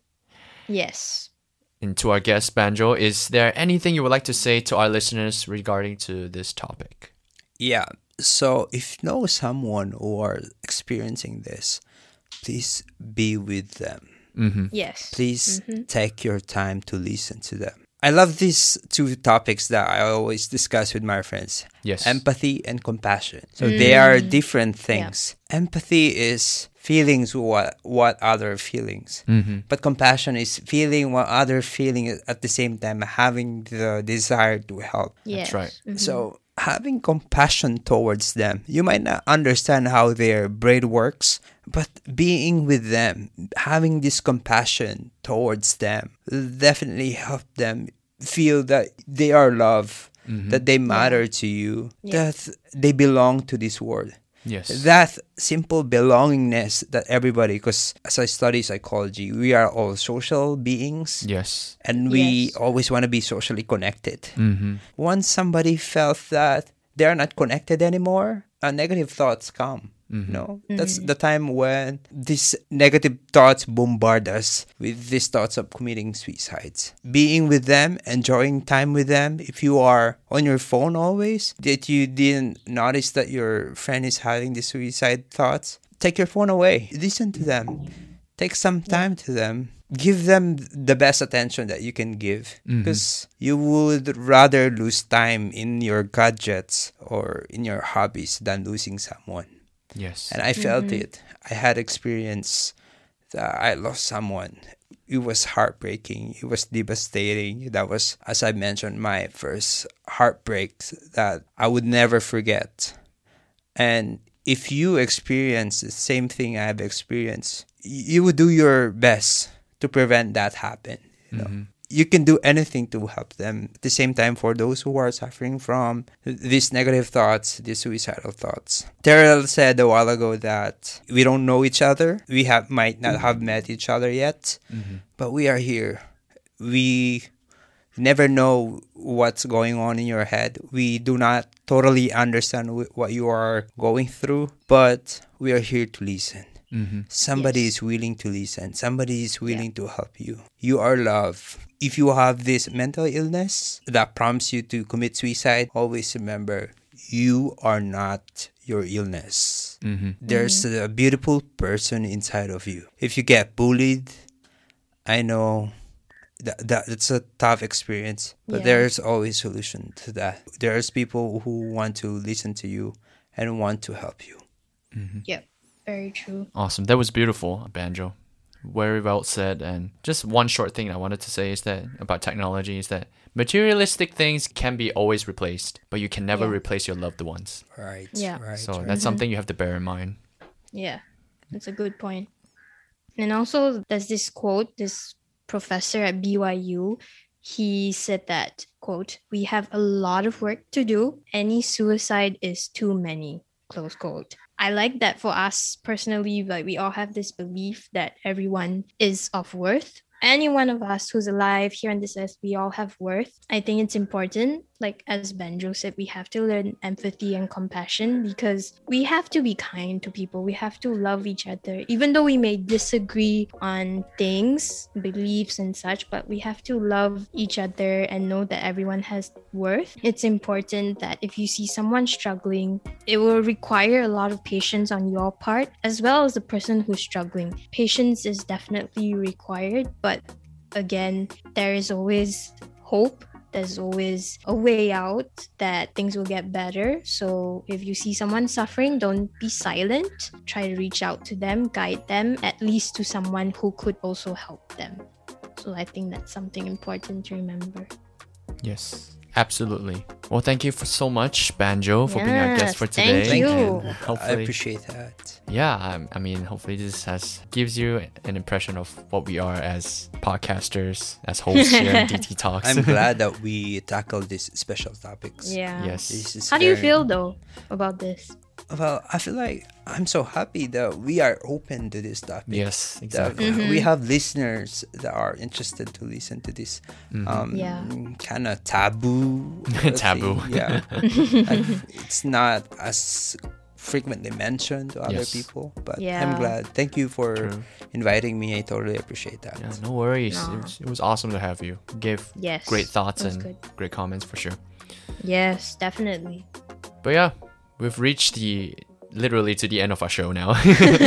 Yes. And to our guest, Banjo, is there anything you would like to say to our listeners regarding to this topic? Yeah. So if you know someone who are experiencing this, please be with them. Mm-hmm. Yes. Please take your time to listen to them. I love these two topics that I always discuss with my friends. Yes. Empathy and compassion. So they are different things. Empathy is feelings what what other feelings. Mm-hmm. But compassion is feeling what other feeling at the same time, having the desire to help. Yes. right. Mhm. So having compassion towards them, you might not understand how their brain works, but being with them, having this compassion towards them, definitely help them feel that they are loved, that they matter to you, Yeah. that they belong to this world. Yes. That simple belongingness that everybody, because as I study psychology, we are all social beings. Yes. And we Yes. always want to be socially connected. Mm-hmm. Once somebody felt that they're not connected anymore, uh, negative thoughts come. Mm-hmm. No, that's the time when these negative thoughts bombard us with these thoughts of committing suicides. Being with them, enjoying time with them. If you are on your phone always, that you didn't notice that your friend is having the suicide thoughts, take your phone away. Listen to them. Take some time to them. Give them the best attention that you can give, because you would rather lose time in your gadgets or in your hobbies than losing someone. Yes. And I felt it. I had experience that I lost someone. It was heartbreaking. It was devastating. That was, as I mentioned, my first heartbreak that I would never forget. And if you experience the same thing I've experienced, y- you would do your best to prevent that happen. You know, you can do anything to help them. At the same time, for those who are suffering from these negative thoughts, these suicidal thoughts. Terrell said a while ago that we don't know each other. We have might not have met each other yet, but we are here. We never know what's going on in your head. We do not totally understand wh- what you are going through, but we are here to listen. Somebody Yes. is willing to listen. Somebody is willing to help you. You are loved. If you have this mental illness that prompts you to commit suicide, always remember you are not your illness. There's a beautiful person inside of you. If you get bullied, I know that, that it's a tough experience, but Yeah. there's always solution to that. There's people who want to listen to you and want to help you. Yep. Very true. Awesome. That was beautiful, Banjo. Very well said. And just one short thing I wanted to say is that about technology is that materialistic things can be always replaced, but you can never Yeah. replace your loved ones. Right. Yeah. Right. So right. that's something you have to bear in mind. Yeah, that's a good point. And also, there's this quote, this professor at B Y U, he said that, quote, "We have a lot of work to do. Any suicide is too many," close quote. I like that for us personally, like we all have this belief that everyone is of worth. Any one of us who's alive here on this earth, we all have worth. I think it's important, like as Banjo said, we have to learn empathy and compassion because we have to be kind to people. We have to love each other, even though we may disagree on things, beliefs and such, but we have to love each other and know that everyone has worth. It's important that if you see someone struggling, it will require a lot of patience on your part as well as the person who's struggling. Patience is definitely required, but again, there is always hope there's always a way out, that things will get better. So if you see someone suffering, don't be silent. Try to reach out to them, guide them, at least to someone who could also help them. So I think that's something important to remember. Yes, absolutely. Well, thank you for so much, Banjo, for being our guest Yes, for today. thank you. I Hopefully, appreciate that. yeah, I, I mean, hopefully this has gives you an impression of what we are as podcasters, as hosts here in D T Talks. I'm glad that we tackled these special topics. Yeah. Yes. This is How do you very- feel though about this? Well, I feel like I'm so happy that we are open to this topic. Yes, That exactly. Mhm. we have listeners that are interested to listen to this Mhm. um, Yeah. kind of taboo. Taboo. thing. Yeah. Like, it's not as frequently mentioned to other Yes. people, but Yeah. I'm glad. Thank you for True. inviting me. I totally appreciate that. Yeah, no worries. Aw. It was, it was awesome to have you. You gave Yes. great thoughts that was and good. great comments for sure. Yes, definitely. But yeah, we've reached the literally to the end of our show now.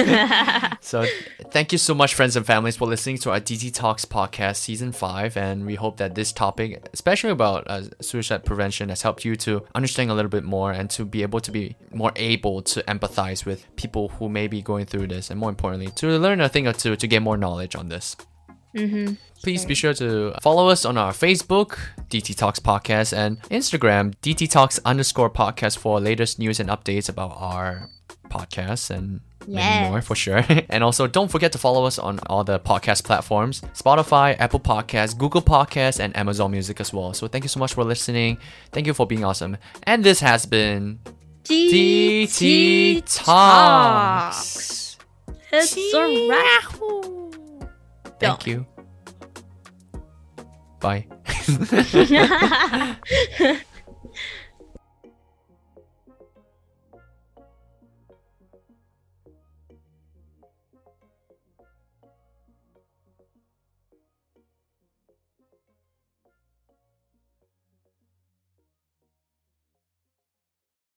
So thank you so much, friends and families, for listening to our D T Talks podcast season five, and we hope that this topic, especially about uh, suicide prevention, has helped you to understand a little bit more and to be able to be more able to empathize with people who may be going through this, and more importantly, to learn a thing or two to get more knowledge on this. Mm-hmm. Please be sure to follow us on our Facebook, D T Talks Podcast, and Instagram, D T Talks underscore podcast for latest news and updates about our podcasts and many Yes. more for sure. And also don't forget to follow us on all the podcast platforms, Spotify, Apple Podcasts, Google Podcasts, and Amazon Music as well. So thank you so much for listening. Thank you for being awesome. And this has been D T Talks. It's a wrap. Thank you. Bye.